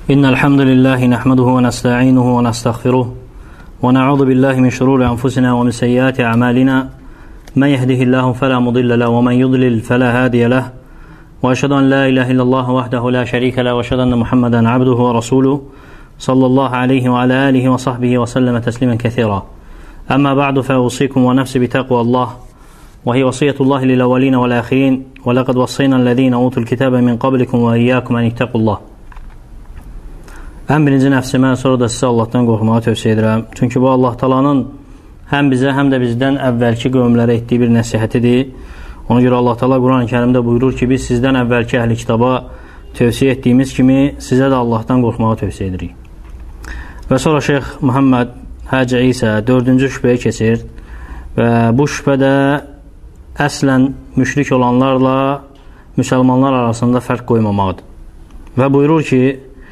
إن الحمد لله نحمده ونستعينه ونستغفره ونعوذ بالله من شرور أنفسنا ومن سيئات أعمالنا من يهده الله فلا مضل له ومن يضلل فلا هادي له وأشهد أن لا إله إلا الله وحده لا شريك له وأشهد أن محمدا عبده ورسوله صلى الله عليه وعلى آله وصحبه وسلم تسليما كثيرا. أما بعد فأوصيكم ونفسي بتقوى الله وهي وصية الله للأولين والآخرين ولقد وصينا الذين أوتوا الكتاب من قبلكم وإياكم أن اتقوا الله. Ən birinci nəfsimə, sonra da sizə Allahdan qorxmağı tövsiyə edirəm. Çünki bu Allah Taala'nın həm bizə, həm də bizdən əvvəlki qövmlərə etdiyi bir nəsihətidir. Ona görə Allah Taala Quran-ı Kərimdə buyurur ki, biz sizdən əvvəlki əhli kitaba tövsiyə etdiyimiz kimi sizə də Allahdan qorxmağı tövsiyə edirik. Və sonra Şeyx Muhammed Hacı İsa 4-cü şübhəyə keçir və bu şübhə də əslən müşrik olanlarla müsəlmanlar arasında fərq qoymamaqdır. Və buyurur ki,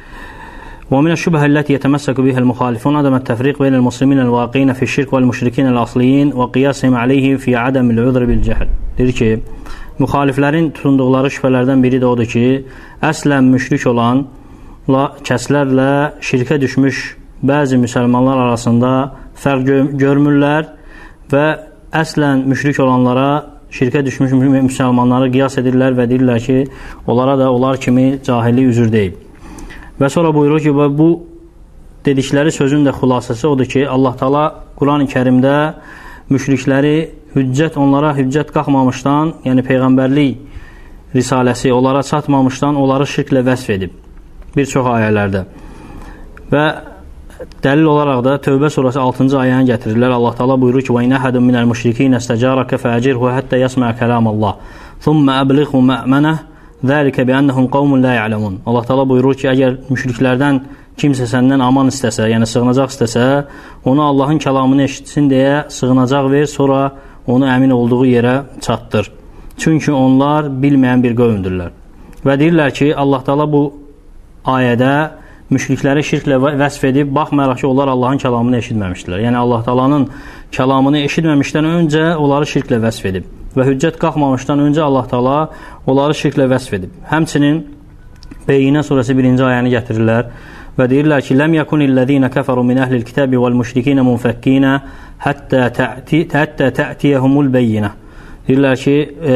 ومن الشبهة التي يتمسك بها المخالفون عدم التفريق بين المسلمين الواقعين في الشرك والمشركين الأصليين وقياسهم عليه في عدم العذر بالجهل. Deyir ki, müxaliflərin tutunduqları şübhələrdən biri də odur ki, əslən müşrik olan kəslərlə şirkə düşmüş bəzi müsəlmanlar arasında fərq görmürlər və əslən müşrik olanlara şirkə düşmüş müsəlmanları qiyas edirlər və deyirlər ki, onlara da onlar kimi cahillik üzür deyil. Və sonra buyurur ki, bu dedikləri sözün də xülasəsi odur ki, Allah Taala Quran-ı Kərimdə müşrikləri onlara hüccət qalxmamışdan, yəni peyğəmbərlik risaləsi onlara çatmamışdan onları şirklə vəsf edib bir çox ayələrdə. Və dəlil olaraq da Tövbə surəsi 6-cı ayəni gətirirlər. Allah Taala buyurur ki: "Və in ahadun minəl müşrikin istəcaraka fa'cirhu hatta yasma' kalamallah. Thumma ablighu ma'manah. Zəlikə bi'annahum qawmun la ya'lamun." Allah Taala buyurur ki, əgər müşriklərdən kimsə səndən aman istəsə, yəni sığınacaq istəsə, onu Allahın kəlamını eşitsin deyə sığınacaq ver, sonra onu əmin olduğu yerə çatdır. Çünki onlar bilməyən bir qövmdürlər. Və deyirlər ki, Allah Taala bu ayədə müşrikləri şirklə vəsf edib, baxmayaraq ki, onlar Allahın kəlamını eşitməmişdilər. Yəni Allah Taala'nın kəlamını eşitməmişdən öncə onları şirklə vəsf edib. Və hüccət qalxmamışdan öncə Allah Taala onları şirklə vəsf edib. Həmçinin Beyyinə surəsi 1-ci ayəni gətirirlər və deyirlər ki, "Ləm yekunillezina kafaru min ahlil kitabi vel müşrikina munfakkina hatta ta'tiyahumul bayyinah." Deyirlər ki,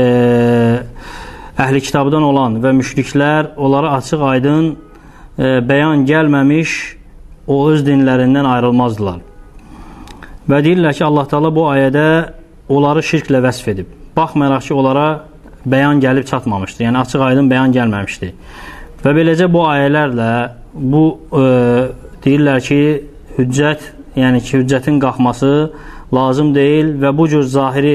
əhli kitabdan olan və müşriklər onlara açıq-aydın bəyan gəlməmiş o öz dinlərindən ayrılmazdılar. Və deyirlər ki, Allah Taala bu ayədə onları şirklə vəsf edib. Baxmayaraq ki, onlara bəyan gəlib çatmamışdı. Yəni açıq-aydın bəyan gəlməmişdi. Və beləcə bu ayələrlə deyirlər ki, yəni ki, hüccətin qalxması lazım deyil və bu cür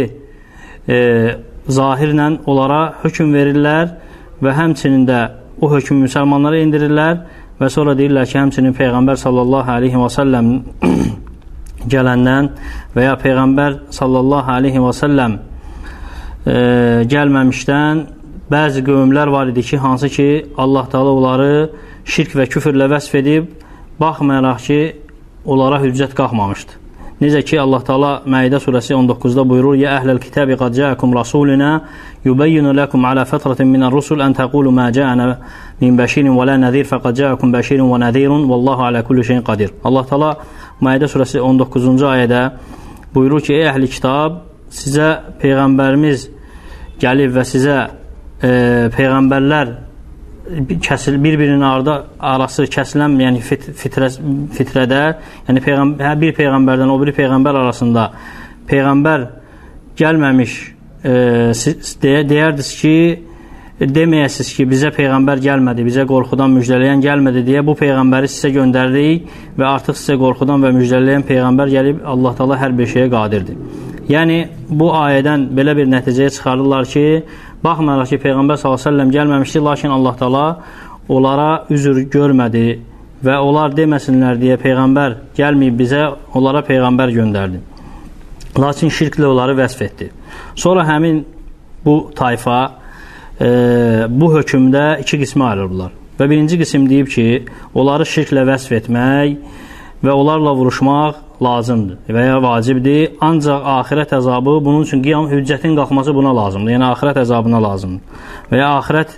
zahirlə onlara hökm verirlər və həmçinin də o hökmü müsəlmanlara indirirlər və sonra deyirlər ki, həmçinin Peyğəmbər sallallahu aleyhi və səlləm gələndən və ya Peyğəmbər sallallahu aleyhi və səlləm gəlməmişdən bəzi qövmlər var idi ki, hansı ki Allah Taala onları şirk və küfrlə vəsf edib, baxmayaraq ki onlara hüccət qalxmamışdı. Necə ki Allah Taala Məidə surəsi 19-da buyurur: "Ya əhləl kitabi qad ca'akum rasuluna yubayyinu lakum ala fatratin minar rusul an taqulu ma ja'ana min bashirin və la nazir faqad ja'akum bashirun və nazirun vallahu ala kulli şeyin qadir." Allah Taala Məidə surəsi 19-cu ayədə buyurur ki, ey əhli kitab, sizə peyğəmbərimiz gəlib və sizə peyğəmbərlər bir-birinin arası kəsilən, yəni fitrədə, yəni bir peyğəmbərdən o biri peyğəmbər arasında peyğəmbər gəlməmiş deyərdiniz ki, deməyəsiniz ki, bizə peyğəmbər gəlmədi, bizə qorxudan müjdələyən gəlmədi deyə bu peyğəmbəri sizə göndərdik və artıq sizə qorxudan və müjdələyən peyğəmbər gəlib, Allah Taala hər bir şeyə qadirdir. Yəni bu ayədən belə bir nəticəyə çıxarırlar ki, baxmayaraq ki, Peyğəmbər s.ə.v gəlməmişdi, lakin Allah Taala onlara üzr görmədi və onlar deməsinlər deyə Peyğəmbər gəlməyib bizə, onlara Peyğəmbər göndərdi. Lakin şirklə onları vəsf etdi. Sonra həmin bu tayfa bu hökmdə iki qismə ayrılırlar. Və birinci qism deyib ki, onları şirklə vəsf etmək və onlarla vuruşmaq lazımdır və ya vacibdir. Ancaq axirət əzabı bunun üçün hüccətin qalxması buna lazımdır. Yəni axirət əzabına lazımdır. Və ya axirət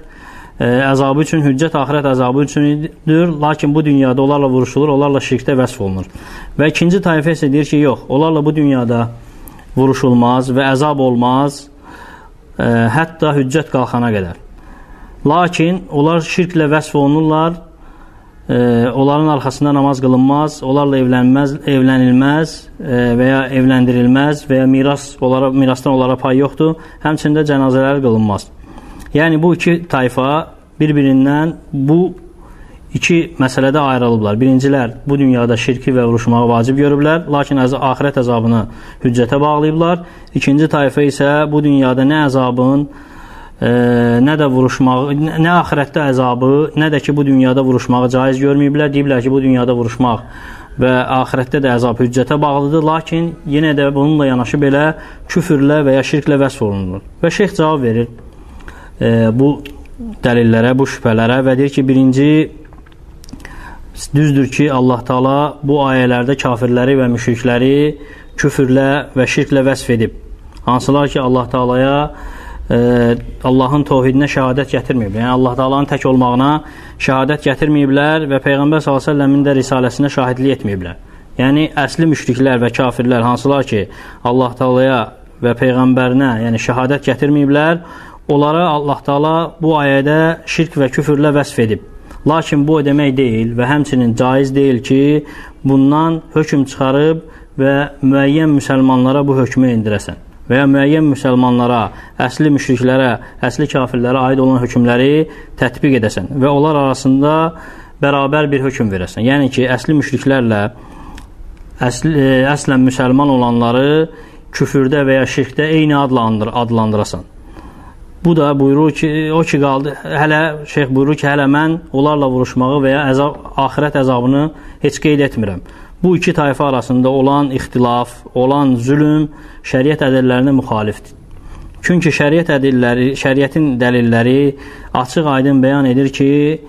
əzabı üçün, hüccət axirət əzabı üçündür, lakin bu dünyada onlarla vuruşulur, onlarla şirkdə vəsf olunur. Və ikinci tayfə isə deyir ki, yox, onlarla bu dünyada vuruşulmaz və əzab olmaz, hətta hüccət qalxana qədər. Lakin onlar şirklə vəsf olunurlar, onların arxasında namaz qılınmaz, onlarla evlənilməz və ya evləndirilməz və ya mirasdan onlara pay yoxdur, həmçində cənazələr qılınmaz. Yəni bu iki tayfa bir-birindən bu iki məsələdə ayrılıblar. Birincilər bu dünyada şirki və vuruşmağı vacib görüblər, lakin axirət əzabını hüccətə bağlayıblar. İkinci tayfa isə bu dünyada nə əzabın, nə də vuruşmağı, nə axirətdə əzabı, nə də ki bu dünyada vuruşmağı caiz görməyiblər. Deyiblər ki, bu dünyada vuruşmaq və axirətdə də əzab hüccətə bağlıdır, lakin yenə də bununla yanaşı belə küfürlə və ya şirklə vəsf olunur. Və şeyx cavab verir bu dəlillərə, bu şübhələrə və deyir ki, birinci, düzdür ki, Allah Taala bu ayələrdə kafirləri və müşrikləri küfürlə və şirklə vəsf edib. Hansılar ki, Allah Taalaya Allahın təvhidinə şəhadət gətirməyiblər. Yəni Allah Taala'nın tək olmağına şəhadət gətirməyiblər və Peyğəmbər sallallahu əleyhi və səlləmin də risaləsinə şahidlik etməyiblər. Yəni əsli müşriklər və kafirlər hansılar ki, Allah Taala'ya və peyğəmbərinə, yəni şəhadət gətirməyiblər, onlara Allah Taala bu ayədə şirk və küfürlə vəsf edib. Lakin bu o demək deyil və həmçinin caiz deyil ki, bundan hökm çıxarıb və müəyyən müsəlmanlara bu hökmü indirəsən. Və ya müəyyən müsəlmanlara, əsli müşriklərə, əsli kafirlərə aid olan hökmləri tətbiq edəsən və onlar arasında bərabər bir hökm verəsən. Yəni ki, əsli müşriklərlə əslən müsəlman olanları küfürdə və ya şirkdə eyni adla adlandırasan. Bu da buyurur ki, şeyx buyurur ki, hələ mən onlarla vuruşmağı və ya axirət əzabını heç qeyd etmirəm. Bu iki tayfa arasında olan ixtilaf, olan zülm şəriət ədillərinə müxalifdir. Çünki şəriətin dəlilləri açıq aydın bəyan edir ki,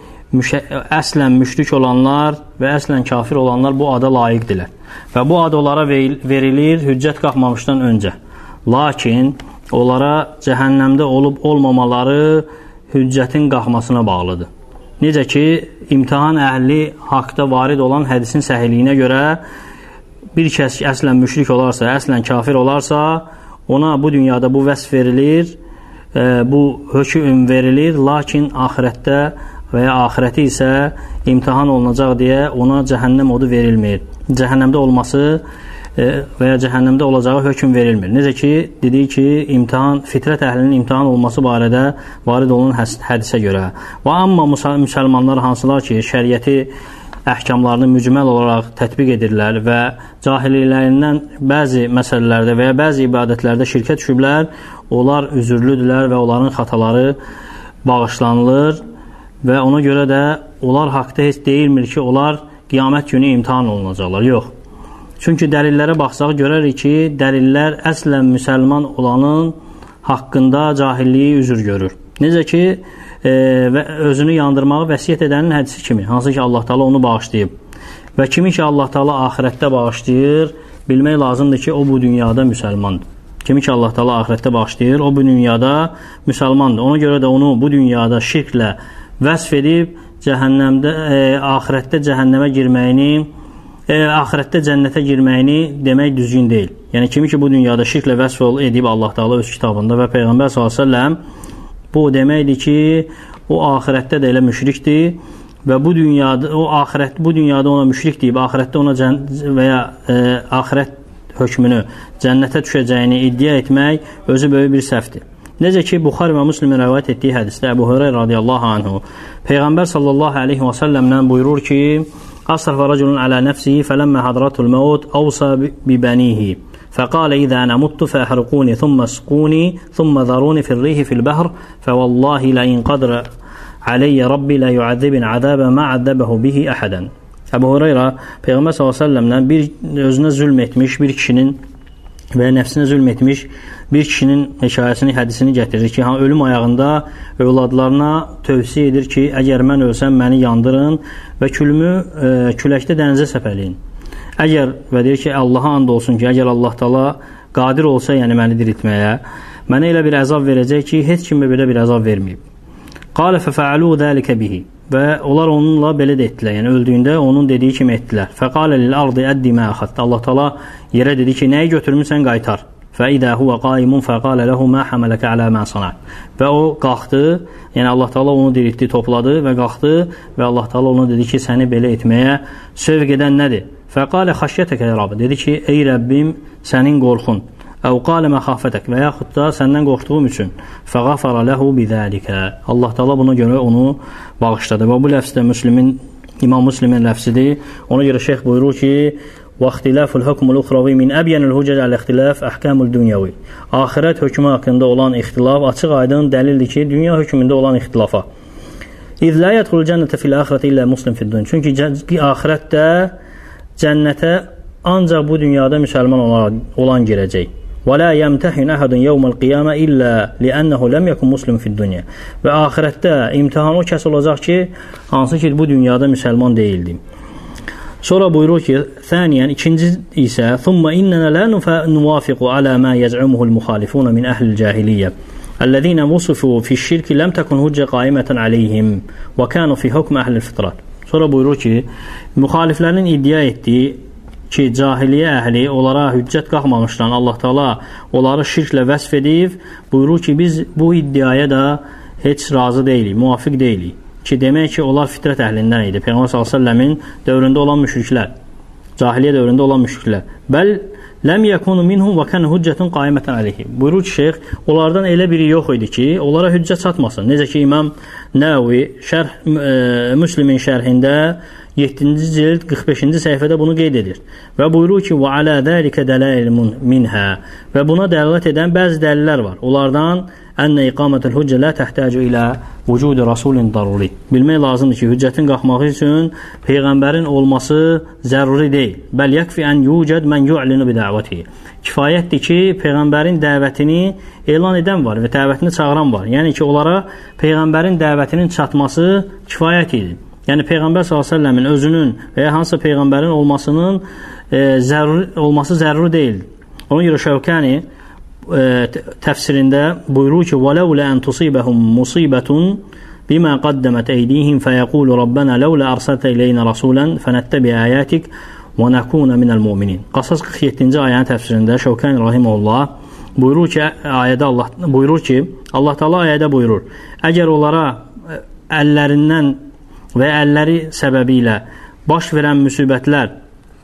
əslən müşrik olanlar və əslən kafir olanlar bu ada layiqdirlər. Və bu ad onlara verilir hüccət qalxmamışdan öncə. Lakin onlara cəhənnəmdə olub-olmamaları hüccətin qalxmasına bağlıdır. Necə ki, imtihan əhli haqda varid olan hədisin səhiliyinə görə bir kəs əslən müşrik olarsa, əslən kafir olarsa, ona bu dünyada bu vəsf verilir, bu hökm verilir, lakin axirətdə və ya axirəti isə imtihan olunacaq deyə ona cəhənnəm odu verilmir. Cəhənnəmdə olması və ya cəhənnəmdə olacağı hökm verilmir. Necə ki, dedik ki, fitrət əhlinin imtihan olması barədə varid olan hədisə görə. Və amma müsəlmanlar hansılar ki, şəriəti əhkamlarını mücməl olaraq tətbiq edirlər və cahilliklərindən bəzi məsələlərdə və ya bəzi ibadətlərdə şirkə düşüblər, onlar üzürlüdürlər və onların xataları bağışlanılır və ona görə də onlar haqda heç deyilmir ki, onlar qiyamət günü imtihan olunacaqlar. Yox. Çünki dəlillərə baxsaq görərik ki, dəlillər əslən müsəlman olanın haqqında cahilliyi üzür görür. Necə ki, özünü yandırmağı vəsiyyət edənin hədisi kimi, hansı ki Allah Taala onu bağışlayıb. Və kimi ki Allah Taala axirətdə bağışlayır, bilmək lazımdır ki, o bu dünyada müsəlmandır. Kimi ki Allah Taala axirətdə bağışlayır, o bu dünyada müsəlmandır. Ona görə də onu bu dünyada şirklə vəsf edib, axirətdə cəhənnəmə girməyini, axirətdə cənnətə girməyini demək düzgün deyil. Yəni kimi ki bu dünyada şirklə vəsf edib Allah Taala öz kitabında və Peyğəmbər s.ə.v bu deməkdir ki, o axirətdə də elə müşrikdir və bu dünyada ona müşrik deyib, axirətdə ona və ya axirət hökmünü cənnətə düşəcəyini iddia etmək özü böyük bir səhvdir. Necə ki, Buxari və Müslimin rəvayət etdiyi hədisdə Əbu Hüreyrə radiyallahu anhu Peyğəmbər sallallahu aleyhi və səlləmdən buyurur ki, Asrafa raculun alə nəfsihi fələmmə hadratul məut avsa bibənihi فقال إذا أنا مت فأحرقوني ثم اسقوني ثم ذروني في الريح في البحر فوالله لئن قدر علي ربي لا يعذبن عذابا ما عذبه به أحدا. Əbu Hüreyrə Peyğəmbər s.ə.v-dən özünə zülm etmiş bir kişinin və nəfsinə zülm etmiş bir kişinin hekayəsini, hədisini gətirir ki, ölüm ayağında övladlarına tövsiyə edir ki, əgər mən ölsəm məni yandırın və külümü küləkdə dənizə səpələyin. Və deyir ki, Allaha and olsun ki, əgər Allah Taala qadir olsa, yəni məni diriltməyə, mənə elə bir əzab verəcək ki, heç kimə belə bir əzab verməyib. Qala fa'alu zalika bihi. Və onlar onunla belə də etdilər. Yəni öldüyündə onun dediyi kimi etdilər. Faqala lil ardi addi ma akhadta. Allah Taala yerə dedi ki, nəyi götürmüsən qaytar. فَإِذَا هُوَ قَائِمٌ فَقَالَ لَهُ مَا حَمَلَكَ عَلَى مَا صَنَعْتَ. Və o qalxdı, yəni Allah Taala onu diriltdi, topladı və qalxdı və Allah Taala ona dedi ki, səni belə etməyə sövq edən nədir? فَقَالَ خَشْيَتَكَ يَا رَبِّ. Dedi ki, ey Rəbbim, sənin qorxun. أَوْ قَالَ مَخَافَتَكَ. Və yaxud da səndən qorxduğum üçün. فَغَفَرَ لَهُ بِذَلِكَ. Allah Taala buna görə onu bağışladı. Və bu ləfz də İmam Müslimin ləfzidir. Ona görə şeyx buyurur ki, وَاخْتِلَافُ الْحُكْمُ الْأُخْرَوِي مِنْ أَبْيَنِ الْهُجَّةِ عَلَى اخْتِلَافِ أَحْكَامُ الدُّنْيَوِي. Axirət hökmü haqqında olan ixtilaf açıq aydın dəlildir ki, dünya hökmündə olan ixtilafa. İz la yadxulul cənnətə fil axirəti illə muslim fid dunya. Çünki axirətdə cənnətə ancaq bu dünyada müsəlman olan girəcək. Və la yemtahin ahadun yawmal qiyamə illə li'annahu lam yakun muslim fid dunya. Və axirətdə imtahan o kəs olacaq ki, hansı ki bu dünyada müsəlman deyildi. Sonra buyurur ki, thaniyan, ikinci isə thumma innana la nuwafiqu ala ma yaz'umuhu al-mukhalifun min ahli al-jahiliyyə alladhina wusifu fi ash-shirk lam takun hujja qa'imatan alayhim wa kanu fi hukm ahli al-fitrat. Sonra buyurur ki, müxaliflərin iddia etdiyi ki, cahiliyyə əhli onlara hüccət qalxmamışdan Allah Taala onları şirklə vəsf edib, buyurur ki, biz bu iddiaya da heç razı deyilik, muvafiq deyilik. Ki, demək ki, onlar fitrət əhlindən idi. Peyğəmbər s.ə.v-in dövründə olan müşriklər, cahiliyyə dövründə olan müşriklər. Bəl ləm yəkunu minhum və kən hüccətun qaimətən aleyhi. Buyurur ki, şeyx, onlardan elə biri yox idi ki, onlara hüccət çatmasın. Necə ki, İmam Nəvi Müslimin şərhində 7-ci cild 45-ci səhifədə bunu qeyd edir. Və buyurur ki, və alə dəlikə dələilmun minhə. Və buna dəlalət edən bəzi dəlillər var. Onlardan ənnə iqamətül hüccə lə təhtəcu ilə vücudu rasulin daruri. Bilmək lazımdır ki, hüccətin qalxması üçün Peyğəmbərin olması zəruri deyil. Bəl yəkfi ən yücəd mən yu'linu bi dəvətihi. Kifayətdir ki, Peyğəmbərin dəvətini elan edən var və dəvətini çağıran var. Yəni ki, onlara Peyğəmbərin dəvətinin çatması kifayət idi. Yəni Peyğəmbər s.ə.v-in özünün və ya hansısa Peyğəmbərin olmasının olması zəruri deyil. Ona görə Şəvkəni təfsirində buyurur ki, وَلَوْلَا أَنْ تُصِيبَهُمْ مُصِيبَةٌ بِمَا قَدَّمَتْ أَيْدِيهِمْ فَيَقُولُ رَبَّنَا لَوْلَا أَرْسَلْتَ إِلَيْنَا رَسُولًا فَنَتَّبِعَ آيَاتِكَ وَنَكُونَ مِنَ الْمُؤْمِنِينَ. Qasas 47-ci ayənin təfsirində Şəvkəni rahimehullah buyurur ki, Allah Taala ayədə buyurur: əgər onlara əllərindən və əlləri səbəbilə baş verən müsibətlər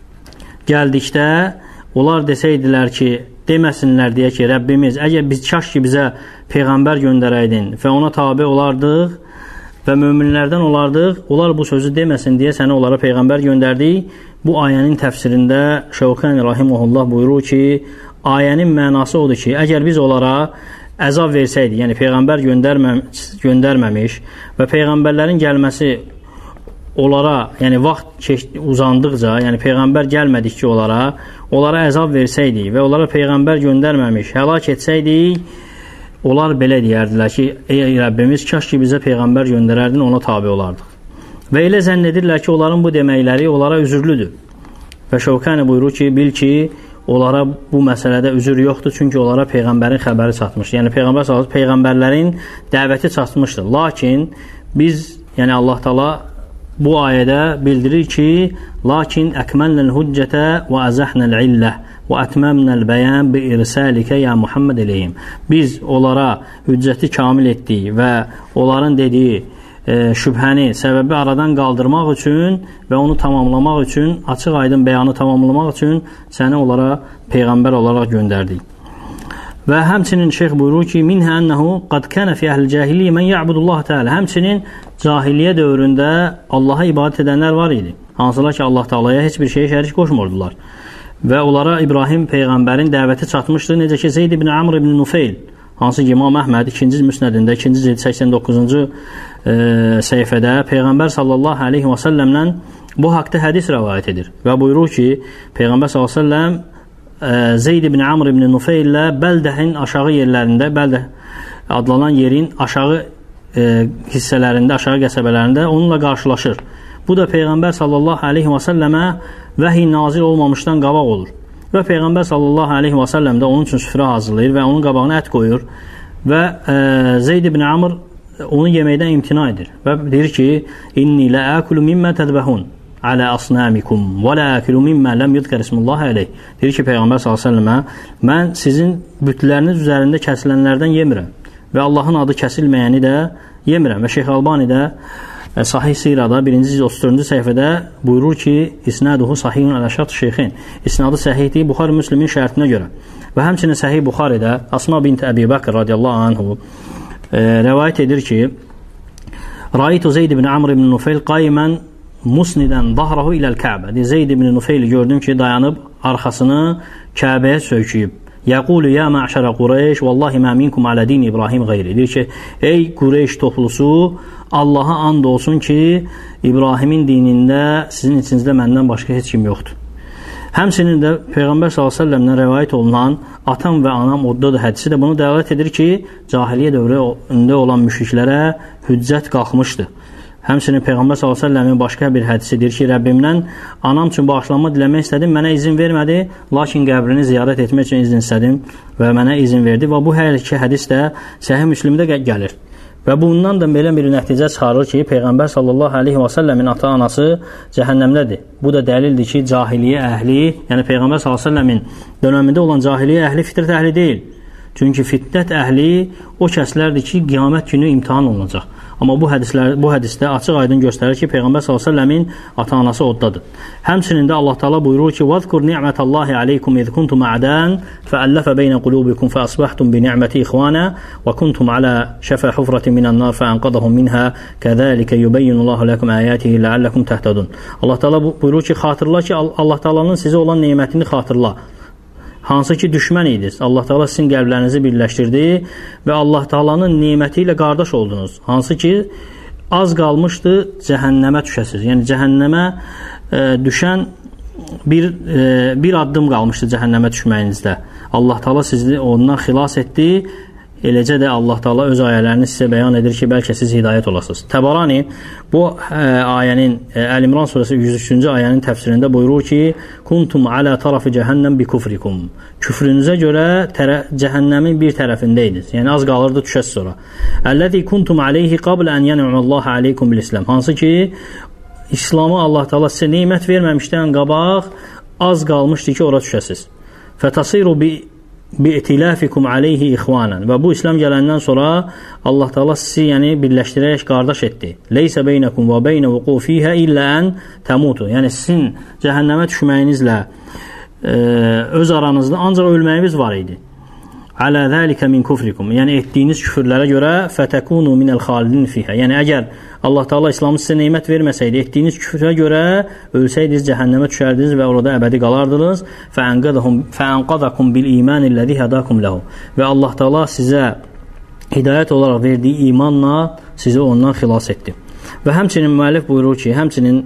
gəldikdə, onlar desəydilər ki, deməsinlər deyə ki, Rəbbimiz, əgər biz kaş ki bizə Peyğəmbər göndərəydin və ona tabi olardıq və möminlərdən olardıq, onlar bu sözü deməsin deyə səni onlara Peyğəmbər göndərdik. Bu ayənin təfsirində Şəvkəni rahimehullah buyurur ki, ayənin mənası odur ki, əgər biz onlara əzab versəydik, yəni Peyğəmbər göndərməmiş və Peyğəmbərlərin gəlməsi onlara, yəni vaxt uzandıqca, yəni Peyğəmbər gəlmədikcə onlara əzab versəydik və onlara Peyğəmbər göndərməmiş, həlak etsəydik, onlar belə deyərdilər ki, ey Rəbbimiz, kaş ki bizə Peyğəmbər göndərərdin, ona tabi olardıq. Və elə zənn edirlər ki, onların bu deməkləri onlara üzürlüdür. Və Şəvkəni buyurur ki, bil ki, onlara bu məsələdə üzür yoxdur, çünki onlara Peyğəmbərin xəbəri çatmışdır. Yəni Peyğəmbərlərin dəvəti çatmışdır. Lakin biz, yəni Allah Taala bu ayədə bildirir ki, lakin əkməlnəl hüccətə və əzəhnəl illə və ətməmnəl bəyən bi irsəlikə ya Muhammed eləyim. Biz onlara hüccəti kamil etdik və onların dediyi şübhəni, səbəbi aradan qaldırmaq üçün və onu tamamlamaq üçün, açıq aydın bəyanı tamamlamaq üçün səni onlara Peyğəmbər olaraq göndərdik. Və həmçinin şeyx buyurur ki, minhə ənəhu qad kənə fi əhl-i cahiliyyə mən ya'budullah Teala. Həmçinin cahiliyyə dövründə Allaha ibadət edənlər var idi. Hansılar ki, Allah Teala'ya heç bir şeyə şərik qoşmurdular. Və onlara İbrahim Peyğəmbərin dəvəti çatmışdı. Necə ki, Zeyd ibn Amr ibn Nufeyl, hansı ki, İmam Əhməd 2-ci müsnədində 2-ci 89-cu səhifədə Peyğəmbər sallallahu aleyhi və səlləmlə bu haqda hədis rəvayət edir. Və buyurur ki, Peyğəmbər sallallahu aleyhi və səlləm Zeyd ibn Amr ibn Nufeyl ilə Bəldəhin aşağı yerlərində, Bəldə adlanan yerin aşağı hissələrində, aşağı qəsəbələrində onunla qarşılaşır. Bu da Peyğəmbər sallallahu aleyhi və səlləmə vəhiy nazil olmamışdan qabaq olur. Və Peyğəmbər sallallahu aleyhi və səlləm də onun üçün süfrə hazırlayır və onun qabağına ət qoyur. Və Zeyd ibn Amr onu yeməkdən imtina edir və deyir ki, inni la akulu mimma tadbahun ala asnamikum və la akulu mimma lam yuzkar ismullah alayh. Deyir ki, Peyğəmbər sallallahu əleyhi və səlləm, mən sizin bütləriniz üzərində kəsilənlərdən yemirəm və Allahın adı kəsilməyəni də yemirəm. Və Şeyx Albani də Sahih Sirada 1-ci 34-cü səhifədə buyurur ki, isnaduhu sahihun ala şart şeyxin. İsnadı səhihdir Buxari Müslimin şərtinə görə. Və həmçinin Səhih Buxaridə Asma bint Əbi Bəkr radiyallahu anhu rəvayət edir ki, Raitu Zeyd ibn Amr ibn Nufeyl qayman musnidən dahrahu iləl Kəbə. Zeyd ibn Nufeyli gördüm ki, dayanıb arxasını Kəbəyə söyküyüb. Yəqulu ya mə'şərə Qureyş vallahi mə minkum alə din İbrahim qeyri. Deyir ki, ey Qureyş toplusu, Allaha and olsun ki, İbrahimin dinində sizin içinizdə məndən başqa heç kim yoxdur. Həmçinin də Peyğəmbər s.ə.v-dən rəvayət olunan atam və anam oddadır hədisi də bunu dəlalət edir ki, cahiliyyə dövründə olan müşriklərə hüccət qalxmışdı. Həmçinin Peyğəmbər s.ə.v-in başqa bir hədisi deyir ki, Rəbbimdən anam üçün bağışlanma diləmək istədim, mənə izin vermədi, lakin qəbrini ziyarət etmək üçün izin istədim və mənə izin verdi və bu hər iki hədis də Səhih Müslimdə gəlir. Və bundan da belə bir nəticə çıxarır ki, Peyğəmbər sallallahu aleyhi və səlləmin ata-anası cəhənnəmdədir. Bu da dəlildir ki, cahiliyyə əhli, yəni Peyğəmbər sallallahu aleyhi və səlləmin dönəmində olan cahiliyyə əhli fitrət əhli deyil. Çünki fitnət əhli o kəslərdir ki, qiyamət günü imtihan olunacaq. Amma bu hədisdə açıq aydın göstərir ki, Peyğəmbər s.ə.v-in ata-anası oddadır. Həmçinin də Allah Teala buyurur ki, وَذْكُرْ نِعْمَةَ اللّٰهِ عَلَيْكُمْ إِذْ كُنْتُمْ أَعْدَاءً فَأَلَّفَ بَيْنَ قُلُوبِكُمْ فَأَصْبَحْتُمْ بِنِعْمَتِهِ إِخْوَانًا وَكُنْتُمْ عَلَى شَفَا حُفْرَةٍ مِنَ النَّارِ فَأَنْقَذَهُم مِنْهَا كَذَلِكَ يُبَيِّنُ اللّٰهُ لَكُمْ آيَاتِهِ لَعَلَّكُمْ تَهْتَدُونَ. Allah Teala buyurur ki, xatırla ki, Allah Teala'nın sizə olan nemətini xatırla. Hansı ki düşmən idiniz. Allah Teala sizin qəlblərinizi birləşdirdi və Allah Teala'nın neməti ilə qardaş oldunuz. Hansı ki az qalmışdı cəhənnəmə düşəsiz. Yəni cəhənnəmə düşən bir addım qalmışdı cəhənnəmə düşməyinizdə. Allah Teala sizi ondan xilas etdi. Eləcə də Allah Teala öz ayələrini sizə bəyan edir ki, bəlkə siz hidayət olasınız. Təbarani bu ayənin Əl-İmran surəsi 103-cü ayənin təfsirində buyurur ki, kuntum alə tərəfi cəhənnəm bi kufrikum. Küfrünüzə görə cəhənnəmin bir tərəfindəydiniz. Yəni az qalırdı düşəsiz sonra. Əlləzi kuntum aleyhi qablə ən yən'umallahu aleykum bil-İslam. Hansı ki İslamı Allah Teala sizə nemət verməmişdən qabaq az qalmışdı ki, ora düşəsiz. Fətasiru bi'tilafikum aleyhi ixvanan. Və bu İslam gələndən sonra Allah Teala sizi yəni birləşdirərək qardaş etdi. Leysə beynəkum və beynə vuqufihə illə ən təmutu. Yəni sizin cəhənnəmə düşməyinizlə öz aranızda ancaq ölməyiniz var idi. Alə zəlikə min kufrikum. Yəni etdiyiniz küfürlərə görə fətəkunu minəl xalidin fihə. Yəni əgər Allah Teala İslamı sizə nemət verməsəydi, etdiyiniz küfrə görə ölsəydiniz, cəhənnəmə düşərdiniz və orada əbədi qalardınız. Fəənqadakum bil imanilləzi hədakum ləhu. Və Allah Teala sizə hidayət olaraq verdiyi imanla sizi ondan xilas etdi. Və həmçinin müəllif buyurur ki, həmçinin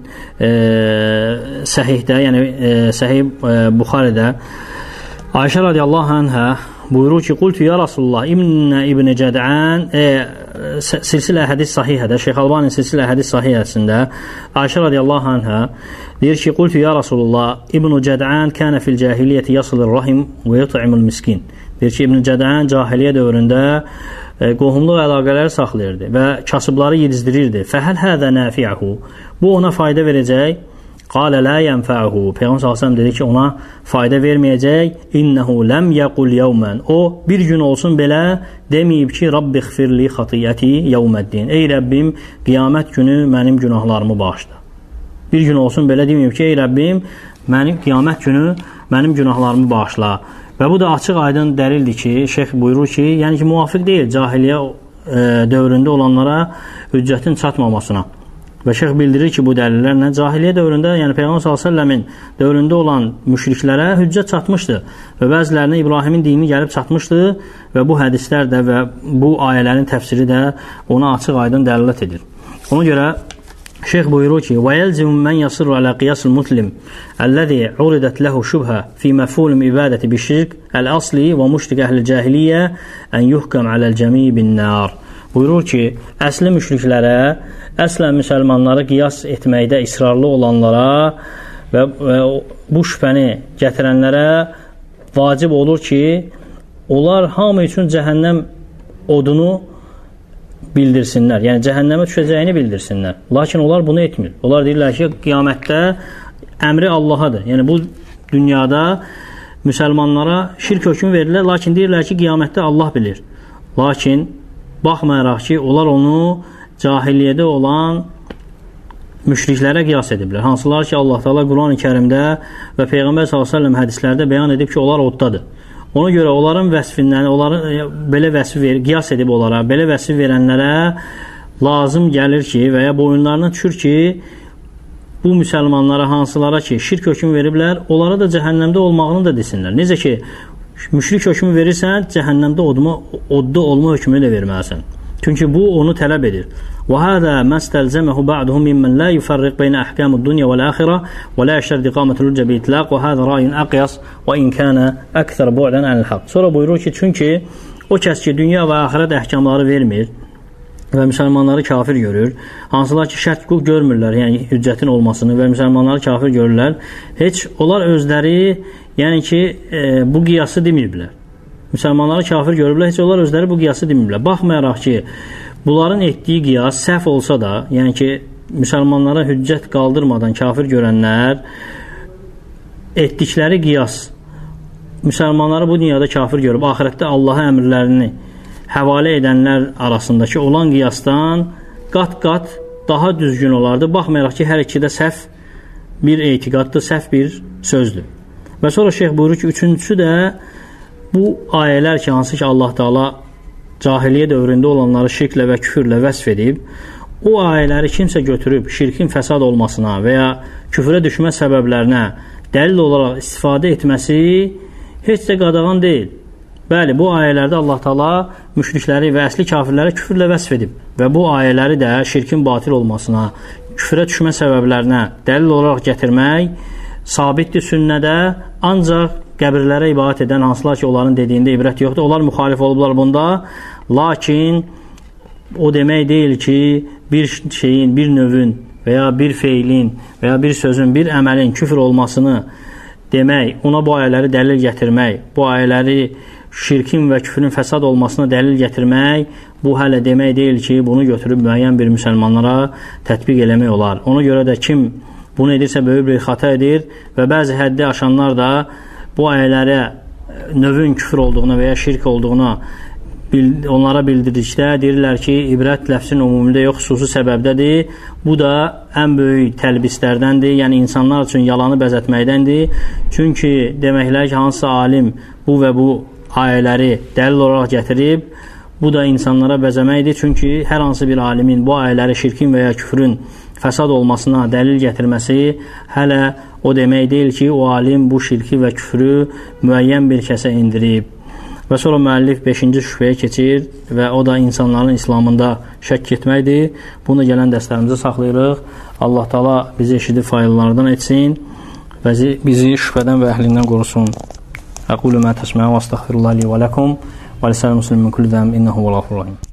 səhihdə, yəni Səhih Buxaridə Ayşə radiyallahu anhə buyurur ki, qultu ya Rasulullah İbn Cəd'an silsilə hədis sahihədə, Şeyx Albani silsilə hədis sahihəsində Ayşə radiyallahu anhə deyir ki, qultu ya Rasulullah İbn Cəd'an kənə fil cahiliyyəti yasılır rahim və yut'imul miskin. Deyir ki, İbn Cəd'an cahiliyyə dövründə qohumluq əlaqələri saxlayırdı və kasıbları yedizdirirdi. Fəhəl həzə nəfi'əhu. Bu ona fayda verəcək. Qalə lə yənfə'uhu. Peyğəmbər s.ə.v dedi ki, ona fayda verməyəcək. İnnəhu ləm yəqul yəvmən. O, bir gün olsun belə deməyib ki, Rabbi xfirli xatiyyəti yəvməddin. Ey Rəbbim, qiyamət günü mənim günahlarımı bağışla. Bir gün olsun belə deməyib ki, ey Rəbbim, qiyamət günü mənim günahlarımı bağışla. Və bu da açıq aydın dəlildir ki, şeyx buyurur ki, yəni ki, müvafiq deyil cahiliyyə dövründə olanlara hüccətin çatmamasına. Və şeyx bildirir ki, bu dəlillərlə cahiliyyə dövründə, yəni Peyğəmbər s.ə.v-in dövründə olan müşriklərə hüccət çatmışdı və bəzilərinə İbrahimin dini gəlib çatmışdı və bu hədislər də və bu ayələrin təfsiri də ona açıq aydın dəlilət edir. Ona görə şeyx buyurur ki, وَيَلْزِمُ مَنْ يَصِرُّ عَلَى قِيَاسِ الْمُسْلِمِ الَّذِي عُرِدَتْ لَهُ شُبْهَةٌ فِي مَفْهُومِ الْعِبَادَةِ بِالشِّرْكِ الْأَصْلِ وَمُشْرِكِ أَهْلِ الْجَاهِلِيَّةِ أَنْ يُحْكَمَ عَلَى الْجَمِيعِ بِالنَّارِ. Buyurur ki, əsli müşriklərə, əslən müsəlmanları qiyas etməkdə israrlı olanlara və bu şübhəni gətirənlərə vacib olur ki, onlar hamı üçün cəhənnəm odunu bildirsinlər. Yəni cəhənnəmə düşəcəyini bildirsinlər. Lakin onlar bunu etmir. Onlar deyirlər ki, qiyamətdə əmri Allahadır. Yəni bu dünyada müsəlmanlara şirk hökmü verirlər, lakin deyirlər ki, qiyamətdə Allah bilir. Lakin baxmayaraq ki, onlar onu cahiliyyədə olan müşriklərə qiyas ediblər. Hansılar ki, Allah Teala Quran-ı Kərimdə və Peyğəmbər s.ə.v hədislərdə bəyan edib ki, onlar oddadır. Ona görə onların vəsfindən, onların belə vəsf qiyas edib onlara, belə vəsf verənlərə lazım gəlir ki, və ya boyunlarına düşür ki, bu müsəlmanlara, hansılara ki, şirk hökmü veriblər, onlara da cəhənnəmdə olmağını da desinlər. Necə ki, müşrik hökmü verirsən, cəhənnəmdə odda olma hökmünü də verməlisən. Çünki bu onu tələb edir. وَهَذَا مَا اسْتَلْزَمَهُ بَعْضُهُمْ مِمَّنْ لَا يُفَرِّقْ بَيْنَ أَحْكَامِ الدُّنْيَا وَالْآخِرَةِ وَلَا يَشْتَرِطُ إِقَامَةَ الْحُجَّةِ بِإِطْلَاقٍ وَهَذَا رَأْيٌ أَقْيَسُ وَإِنْ كَانَ أَكْثَرَ بُعْدًا عَنِ الْحَقِّ. Sonra buyurur ki, çünki o kəs ki, dünya və axirət əhkamları vermir və müsəlmanları kafir görür, hansılar ki, şərt hüquq görmürlər, yəni hüccətin olmasını və müsəlmanları kafir görürlər, heç onlar özləri, yəni ki, bu qiyası deməyiblər. Müsəlmanları kafir görüblər, heç onlar özləri bu qiyası deməyiblər. Baxmayaraq ki, bunların etdiyi qiyas səhv olsa da, yəni ki, müsəlmanlara hüccət qaldırmadan kafir görənlər etdikləri qiyas müsəlmanları bu dünyada kafir görüb, axirətdə Allah'a əmrlərini həvalə edənlər arasındakı olan qiyasdan qat-qat daha düzgün olardı. Baxmayaraq ki, hər ikidə səhv bir etiqaddır, səhv bir sözdür. Və sonra şeyh buyurur ki, üçüncüsü də bu ayələr ki, hansı ki, Allah Teala cahiliyyə dövründə olanları şirklə və küfürlə vəsf edib, o ayələri kimsə götürüb şirkin fəsad olmasına və ya küfrə düşmə səbəblərinə dəlil olaraq istifadə etməsi heç də qadağan deyil. Bəli, bu ayələrdə Allah Teala müşrikləri və əsli kafirləri küfürlə vəsf edib və bu ayələri də şirkin batil olmasına, küfrə düşmə səbəblərinə dəlil olaraq gətirmək sabitdir sünnədə, ancaq qəbirlərə ibadət edən hansılar ki, onların dediyində ibrət yoxdur. Onlar müxalif olublar bunda. Lakin o demək deyil ki, bir şeyin, bir növün və ya bir feilin və ya bir sözün, bir əməlin küfür olmasını demək, ona bu ayələri dəlil gətirmək, bu ayələri şirkin və küfrün fəsad olmasına dəlil gətirmək, bu hələ demək deyil ki, bunu götürüb müəyyən bir müsəlmanlara tətbiq eləmək olar. Ona görə də kim bunu edirsə böyük bir xata edir və bəzi həddi aşanlar da bu ayələrə növün küfür olduğuna və ya şirk olduğuna onlara bildirdikdə deyirlər ki, ibrət ləfsin umumində yox, xüsusi səbəbdədir. Bu da ən böyük təlbislərdəndir, yəni insanlar üçün yalanı bəzətməkdəndir. Çünki deməklər ki, hansı alim bu və bu ayələri dəlil olaraq gətirib, bu da insanlara bəzəməkdir. Çünki hər hansı bir alimin bu ayələri şirkin və ya küfrün fəsad olmasına dəlil gətirməsi hələ o demək deyil ki, o alim bu şirki və küfrü müəyyən bir kəsə indirib. Və sonra müəllif 5-ci şübhəyə keçir və o da insanların İslamında şəkk etməkdir. Bunu gələn dərslərimizə saxlayırıq. Allah Teala bizi eşidib faydalardan etsin və bizi şübhədən və əhlindən qorusun. Əqulu mə təsmə'u və əstəğfirullah li və ləkum və lisəl muslimin kulli zəm innəhu və ğafurur rahim.